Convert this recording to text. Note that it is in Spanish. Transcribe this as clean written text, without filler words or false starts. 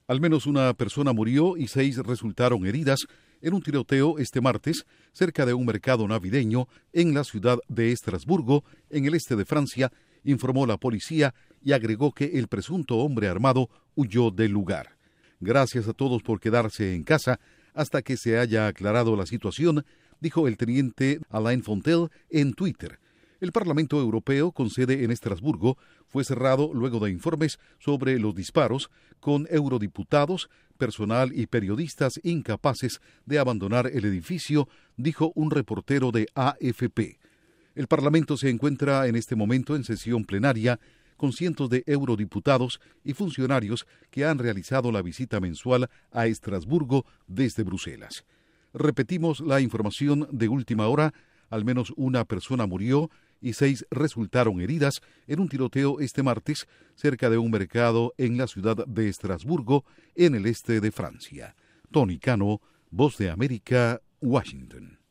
Al menos una persona murió y 6 resultaron heridas en un tiroteo este martes cerca de un mercado navideño en la ciudad de Estrasburgo, en el este de Francia, informó la policía y agregó que el presunto hombre armado huyó del lugar. Gracias a todos por quedarse en casa hasta que se haya aclarado la situación, dijo el teniente Alain Fontel en Twitter. El Parlamento Europeo, con sede en Estrasburgo, fue cerrado luego de informes sobre los disparos, con eurodiputados, personal y periodistas incapaces de abandonar el edificio, dijo un reportero de AFP. El Parlamento se encuentra en este momento en sesión plenaria, con cientos de eurodiputados y funcionarios que han realizado la visita mensual a Estrasburgo desde Bruselas. Repetimos la información de última hora: al menos una persona murió y 6 resultaron heridas en un tiroteo este martes cerca de un mercado en la ciudad de Estrasburgo, en el este de Francia. Tony Cano, Voz de América, Washington.